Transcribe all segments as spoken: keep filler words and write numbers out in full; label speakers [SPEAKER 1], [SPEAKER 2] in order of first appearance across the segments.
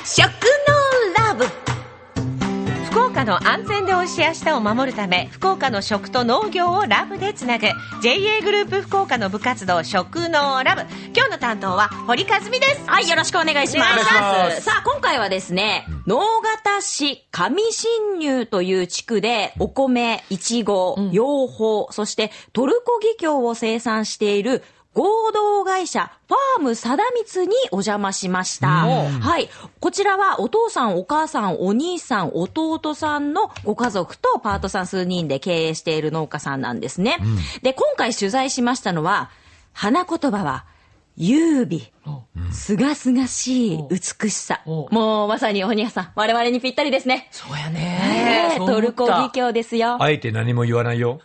[SPEAKER 1] 食のラブ。福岡の安全で美味しい明日を守るため、福岡の食と農業をラブでつなぐ ジェイエー グループ福岡の部活動食のラブ。今日の担当は堀和美です。
[SPEAKER 2] はい、よろしくお願いします。さあ、今回はですね、直方市上新入という地区でお米、いちご、養蜂、そしてトルコギキョウを生産している合同会社ファーム貞光にお邪魔しました。はい。こちらはお父さん、お母さん、お兄さん、弟さんのご家族とパートさん数人で経営している農家さんなんですね。うん、で、今回取材しましたのは、花言葉は優美、すがすがしい美しさ。もうまさに鬼屋さん、我々にぴったりですね。
[SPEAKER 1] そうやね。
[SPEAKER 2] ね、トルコギキョウですよ。
[SPEAKER 3] あえて何も言わないよ。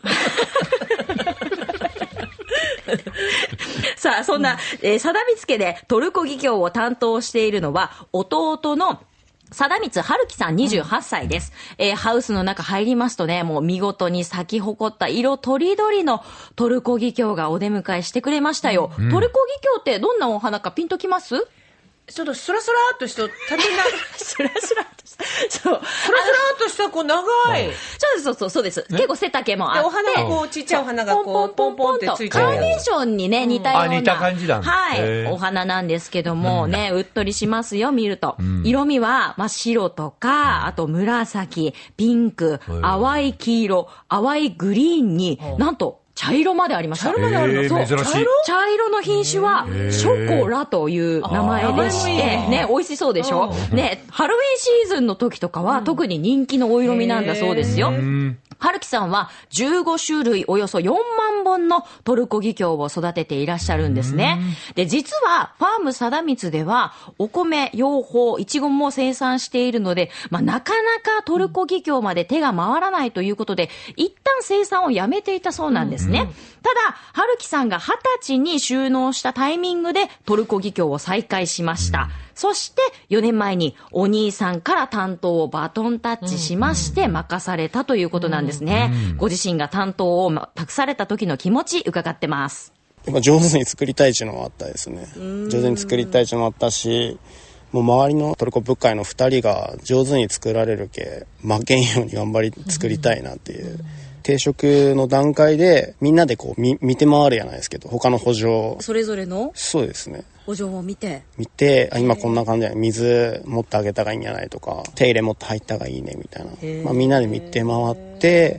[SPEAKER 2] さあ、そんな、えー、貞光家でトルコギキョウを担当しているのは、弟の貞光春樹さんにじゅうはっさいです、うんえー。ハウスの中入りますとね、もう見事に咲き誇った色とりどりのトルコギキョウがお出迎えしてくれましたよ。うん、トルコギキョウってどんなお花かピンときます？
[SPEAKER 1] ちょっとスラスラっとした縦な
[SPEAKER 2] スラスラっとしたそう
[SPEAKER 1] スラスラっとしたこう長い
[SPEAKER 2] そうですそうです結構背丈もあって
[SPEAKER 1] お花がこうちっちゃいお花がこうポンポンってついてる
[SPEAKER 2] カーネーションにね似たような、
[SPEAKER 3] うん、あ似た感じだ
[SPEAKER 2] はいお花なんですけどもね、うん、うっとりしますよ見ると、うん、色味はまあ白とかあと紫ピンク淡い黄色淡いグリーンになんと茶色までありました。
[SPEAKER 1] 茶色まであるの？
[SPEAKER 3] そう。珍しい。
[SPEAKER 2] 茶色？茶色の品種はショコラという名前でして、ね、美味しそうでしょ？ね、ハロウィンシーズンの時とかは特に人気のお色味なんだそうですよ。春樹さんはじゅうごしゅるいおよそよんまんぼんのトルコギキョウを育てていらっしゃるんですね。で、実はファーム貞光ではお米、養蜂、いちごも生産しているので、まあ、なかなかトルコギキョウまで手が回らないということで、一旦生産をやめていたそうなんですね。ただ、春樹さんがはたちに就農したタイミングでトルコギキョウを再開しました。そしてよねんまえにお兄さんから担当をバトンタッチしまして任されたということなんですね。ご自身が担当を託された時の気持ち伺ってます。
[SPEAKER 4] やっぱ上手に作りたいっていうのもあったですね。上手に作りたいっていうのもあったし、もう周りのトルコ部会のふたりが上手に作られるけ負けんように頑張り作りたいなっていう。定食の段階でみんなでこう 見, 見て回るじゃないですけど他の補助
[SPEAKER 2] それぞれの
[SPEAKER 4] そうですね
[SPEAKER 2] 補助を見て
[SPEAKER 4] 見てあ今こんな感じで水持ってあげたがいいんじゃないとか手入れ持って入ったがいいねみたいな、まあ、みんなで見て回って、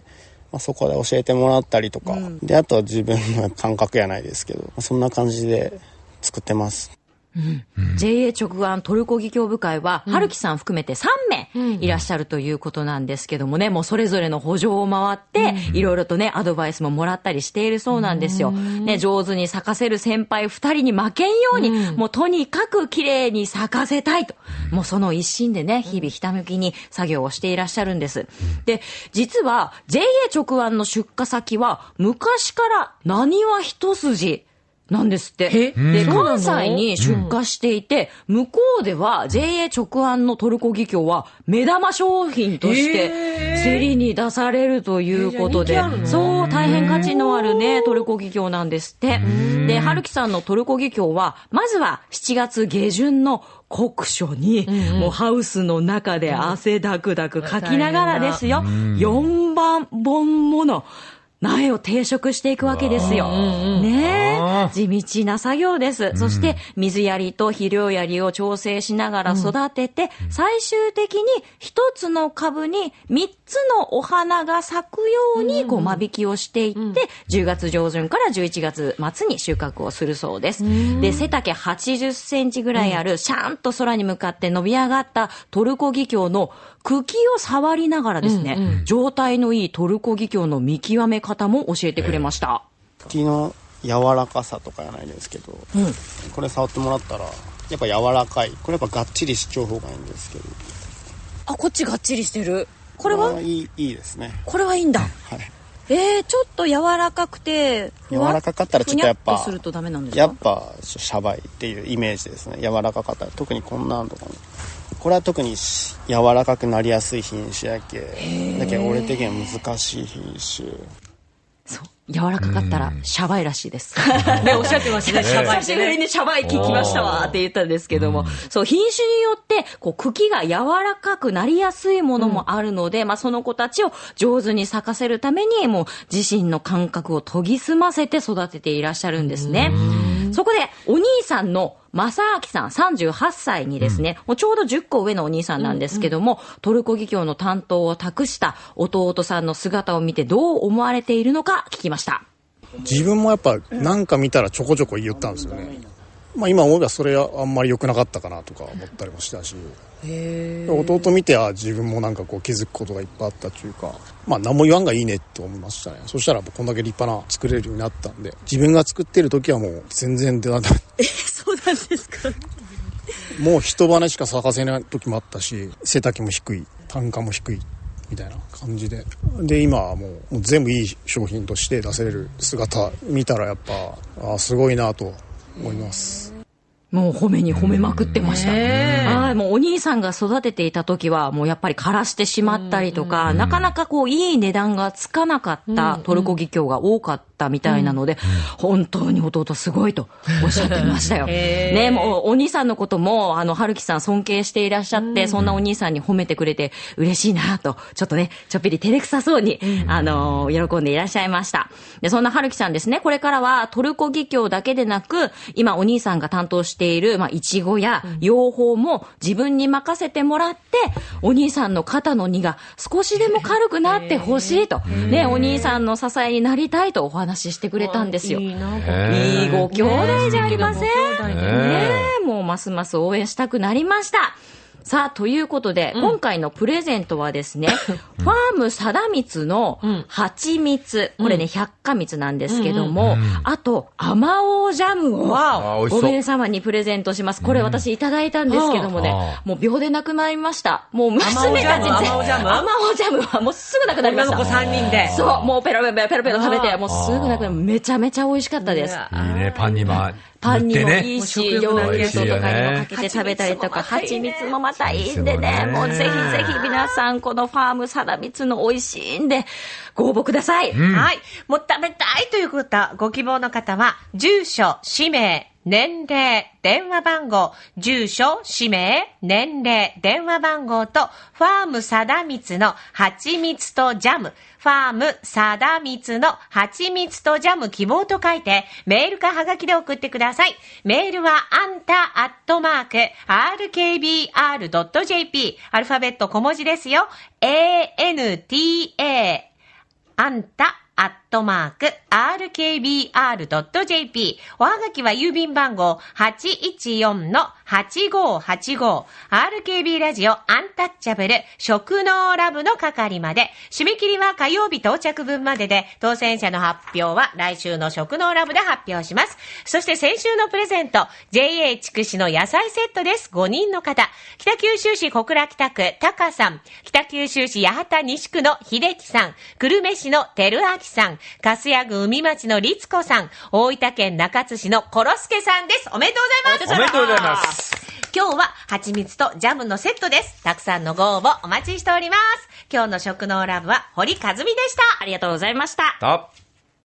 [SPEAKER 4] まあ、そこで教えてもらったりとか、うん、であとは自分の感覚やないですけど、まあ、そんな感じで作ってます。
[SPEAKER 2] うんうん、ジェイエー 直案トルコギキョウ部会は、うん、春樹さん含めてさんめいいらっしゃるということなんですけどもね、もうそれぞれの補助を回って、うん、いろいろとね、アドバイスももらったりしているそうなんですよ。うん、ね、上手に咲かせる先輩ふたりに負けんように、うん、もうとにかく綺麗に咲かせたいと。もうその一心でね、日々ひたむきに作業をしていらっしゃるんです。で、実は ジェイエー 直案の出荷先は、昔から何は一筋、なんですって。で、関西に出荷していて、うん、向こうでは ジェイエー 直案のトルコギキョウは目玉商品として競りに出されるということで、そう大変価値のあるねトルコギキョウなんですって。で、春樹さんのトルコギキョウはまずはしちがつげじゅんの酷暑に、うんうん、もうハウスの中で汗だくだくかきながらですよ、よんばんぼんもの苗を定食していくわけですよ。ねえ。地道な作業です。そして、水やりと肥料やりを調整しながら育てて、最終的に一つの株に三つのお花が咲くように、こう、間引きをしていって、じゅうがつじょうじゅんからじゅういちがつまつに収穫をするそうです。で、背丈はちじゅっセンチぐらいある、シャーンと空に向かって伸び上がったトルコギキョウの茎を触りながらですね、うんうん、状態のいいトルコギキョウの見極め方も教えてくれました。
[SPEAKER 4] 茎の柔らかさとかじゃないですけど、うん、これ触ってもらったらやっぱ柔らかい。これやっぱがっちりしちゃう方がいいんですけど。
[SPEAKER 2] あ、こっちがっちりしてる。これはい
[SPEAKER 4] い、いいですね。
[SPEAKER 2] これはいいんだ。はい。えー、ちょっと柔らかくて
[SPEAKER 4] 柔らかかったらちょっとやっぱ
[SPEAKER 2] するとダメなんですか？
[SPEAKER 4] やっぱシャバいっていうイメージですね。柔らかかったら特にこんなんとかも。これは特に柔らかくなりやすい品種やけだけど俺的には難しい品種。
[SPEAKER 2] そう柔らかかったらシャバいらしいです。
[SPEAKER 1] ね、おっしゃってましたね、シャバい。
[SPEAKER 2] 久しぶりにシャバい聞きましたわって言ったんですけども、そう、品種によって、こう、茎が柔らかくなりやすいものもあるので、うん、まあ、その子たちを上手に咲かせるために、もう、自身の感覚を研ぎ澄ませて育てていらっしゃるんですね。そこで、お兄さんの正明さんさんじゅうはっさいにですね、うん、もうちょうどじゅっこ上のお兄さんなんですけども、うんうん、トルコギキョウの担当を託した弟さんの姿を見てどう思われているのか聞きました。
[SPEAKER 5] 自分もやっぱなんか見たらちょこちょこ言ったんですよね。まあ今思えばそれはあんまり良くなかったかなとか思ったりもしたし、へ弟見ては自分もなんかこう気づくことがいっぱいあったというか、まあ何も言わんがいいねって思いましたね。そしたらこんだけ立派な作れるようになったんで、自分が作ってる時はもう全然出なかった。
[SPEAKER 1] え、そうなんですか。
[SPEAKER 5] もう一羽しか咲かせない時もあったし、背丈も低い、単価も低いみたいな感じで、で今はもう、もう全部いい商品として出せれる姿見たらやっぱあすごいなと思います。
[SPEAKER 2] もう褒めに褒めまくってました。あ、もうお兄さんが育てていた時はもうやっぱり枯らしてしまったりとか、うんうん、なかなかこういい値段がつかなかったトルコギキョウが多かったみたいなので、うん、本当に弟すごいとおっしゃってましたよ。ね、もうお兄さんのこともあの春樹さん尊敬していらっしゃって、うん、そんなお兄さんに褒めてくれて嬉しいなと、ちょっとねちょっぴり照れくさそうに、うん、あの喜んでいらっしゃいました。でそんな春樹さんですね、これからはトルコギキョウだけでなく、今お兄さんが担当しているまあ、いちごや養蜂も自分に任せてもらって、お兄さんの肩の荷が少しでも軽くなってほしいと、ね、お兄さんの支えになりたいとお話ししてくれたんですよ。いいな、いいご兄弟じゃありません、ね、もうますます応援したくなりました。さあ、ということで、うん、今回のプレゼントはですね、ファーム貞光の蜂蜜、うん、これね、百花蜜なんですけども、うんうん、あと、あまおうジャムをご名様にプレゼントします。これ私いただいたんですけどもね、うん、もう秒でなくなりました。もう娘たち、あまおうジャムあまおうジャムはもうすぐなくなりました。
[SPEAKER 1] 女の子さんにんで。
[SPEAKER 2] そう、もうペロペロペロペロ食べて、もうすぐなくなる。めちゃめちゃ美味しかったです。
[SPEAKER 3] いいね、パンにも。
[SPEAKER 2] パンにもいいし、ヨーグルトとかにもかけて食べたりとか、蜂蜜もまたいいんでね、もうぜひぜひ皆さん、このファーム貞光の美味しいんで、ご応募ください。うん、
[SPEAKER 1] はい。もう食べたいという方、ご希望の方は、住所、氏名、年齢、電話番号、住所、氏名、年齢、電話番号と、ファーム貞光の蜂蜜とジャム、ファーム貞光の蜂蜜とジャム希望と書いて、メールかハガキで送ってください。メールは、あんたアットマーク、アールケービーアールドットジェーピー、アルファベット小文字ですよ。エーエヌティーエー、あんた、アットマーク、アールケービーアールドットジェーピー。おはがきは郵便番号 はちいちよんのはちごーはちごー。アールケービー ラジオアンタッチャブル食農ラブの係まで。締め切りは火曜日到着分までで、当選者の発表は来週の食農ラブで発表します。そして先週のプレゼント、ジェーエー 筑紫の野菜セットです。ごにんの方。北九州市小倉北区、タカさん。北九州市八幡西区の秀樹さん。久留米市の照明さん。粕谷郡海町の律子さん。大分県中津市のコロスケさんです。おめでとうございます。
[SPEAKER 3] おめでとうございます。
[SPEAKER 1] 今日は蜂蜜とジャムのセットです。たくさんのご応募お待ちしております。今日の食農ラブは堀和美でした。ありがとうございました。